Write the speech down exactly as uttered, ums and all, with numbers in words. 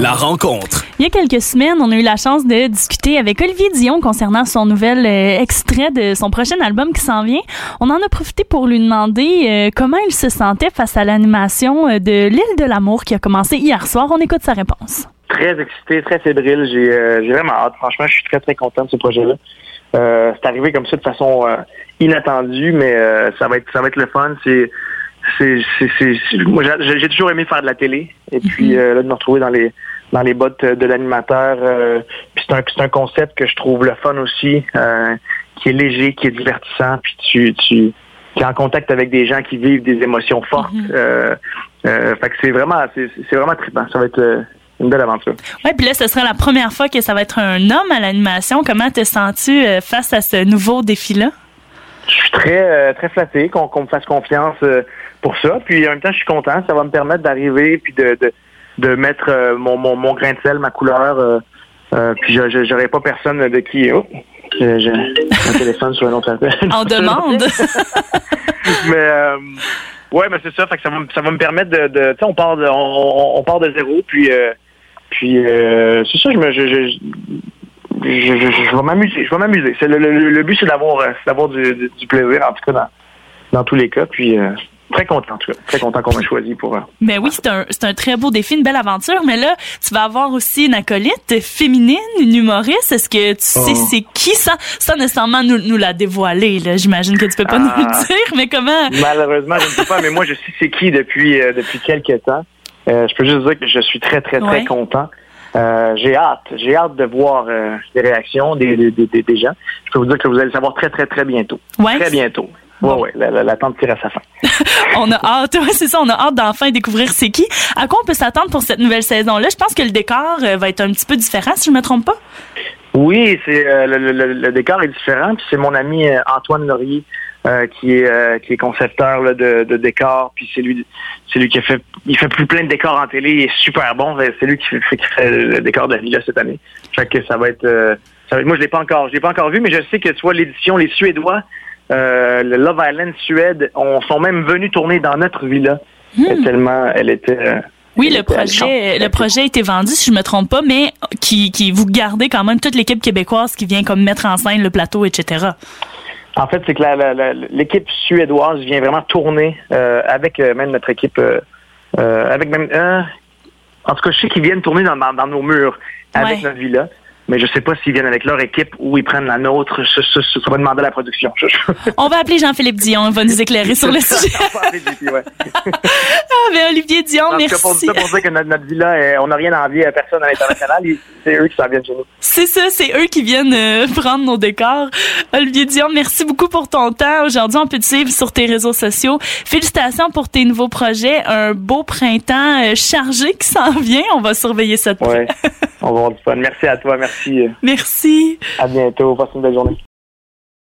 La rencontre. Il y a quelques semaines, on a eu la chance de discuter avec Olivier Dion concernant son nouvel euh, extrait de son prochain album qui s'en vient. On en a profité pour lui demander euh, comment il se sentait face à l'animation de L'Île de l'amour qui a commencé hier soir. On écoute sa réponse. Très excité, très fébrile. J'ai, euh, j'ai vraiment hâte. Franchement, je suis très, très content de ce projet-là. Euh, c'est arrivé comme ça de façon euh, inattendue, mais euh, ça va être ça va être le fun. C'est c'est c'est, c'est, c'est moi j'ai, j'ai toujours aimé faire de la télé et puis euh, là de me retrouver dans les dans les bottes de l'animateur. Euh, puis c'est un c'est un concept que je trouve le fun aussi, euh, qui est léger, qui est divertissant. Puis tu tu tu es en contact avec des gens qui vivent des émotions fortes. Mm-hmm. Euh, euh, fait que c'est vraiment c'est c'est vraiment trippant. Ça va être euh, une belle aventure. Oui, puis là, ce sera la première fois que ça va être un homme à l'animation. Comment te sens-tu euh, face à ce nouveau défi-là? Je suis très euh, très flatté qu'on, qu'on me fasse confiance euh, pour ça. Puis en même temps, je suis content. Ça va me permettre d'arriver puis de de, de mettre euh, mon, mon mon grain de sel, ma couleur. Euh, euh, puis je, je j'aurais pas personne de qui. Oh, j'ai, j'ai un téléphone sur un autre appel. En demande. mais euh, ouais, mais c'est ça. Fait que ça va ça va me permettre de, de tu sais, on part de on, on part de zéro. Puis euh, puis euh, c'est ça. Je me je, je, Je, je, je vais m'amuser, je vais m'amuser. C'est le, le, le but, c'est d'avoir, c'est d'avoir du, du, du plaisir, en tout cas, dans, dans tous les cas. Puis, euh, très content, en tout cas. Très content qu'on m'a choisi pour... Euh, ben oui, c'est un, c'est un très beau défi, une belle aventure. Mais là, tu vas avoir aussi une acolyte féminine, une humoriste. Est-ce que tu sais oh. c'est qui ça? Sans nécessairement nous, nous la dévoiler, là. J'imagine que tu peux pas ah, nous le dire, mais comment? Malheureusement, je ne sais pas, mais moi, je sais c'est qui depuis, euh, depuis quelques temps. Euh, je peux juste dire que je suis très, très, très ouais. content. Euh, j'ai hâte, j'ai hâte de voir euh, les réactions des, des, des, des gens. Je peux vous dire que vous allez le savoir très, très, très bientôt. Ouais. Très bientôt. Bon. Ouais, ouais, la, la, l'attente tire à sa fin. On a hâte, ouais, c'est ça, on a hâte d'enfin découvrir c'est qui. À quoi on peut s'attendre pour cette nouvelle saison-là? Je pense que le décor euh, va être un petit peu différent, si je me trompe pas. Oui, c'est euh, le, le, le décor est différent. Puis c'est mon ami euh, Antoine Laurier euh, qui est euh, qui est concepteur là, de, de décor. Puis c'est lui, c'est lui qui a fait, il fait plus plein de décors en télé. Il est super bon. C'est lui qui fait, qui fait le décor de la villa cette année. Fait que ça va être, euh, ça va être moi je l'ai pas encore, je l'ai pas encore vu, mais je sais que tu vois l'édition, les Suédois, euh, le Love Island Suède, on sont même venus tourner dans notre villa hmm. tellement elle était. Euh, Oui, le projet, le projet a été vendu, si je me trompe pas, mais qui, qui vous gardez quand même toute l'équipe québécoise qui vient comme mettre en scène le plateau, et cetera. En fait, c'est que la, la, la, l'équipe suédoise vient vraiment tourner euh, avec euh, même notre équipe, euh, euh, avec même, euh, en tout cas, je sais qu'ils viennent tourner dans, dans, dans nos murs avec ouais. notre villa. Mais je sais pas s'ils viennent avec leur équipe ou ils prennent la nôtre. Ça, ça, ça va demander à la production. On va appeler Jean-Philippe Dion. Il va nous éclairer sur le sujet. ouais. Ah, ben Olivier Dion, en merci. Pour, pour dire que notre, notre villa, est, on n'a rien à envier à personne à l'international. C'est eux qui s'en viennent chez nous. C'est ça, c'est eux qui viennent euh, prendre nos décors. Olivier Dion, merci beaucoup pour ton temps. Aujourd'hui, on peut te suivre sur tes réseaux sociaux. Félicitations pour tes nouveaux projets. Un beau printemps euh, chargé qui s'en vient. On va surveiller ça de près. Ouais. On va avoir du fun. Merci à toi. Merci. Merci. À bientôt. Passe une belle journée.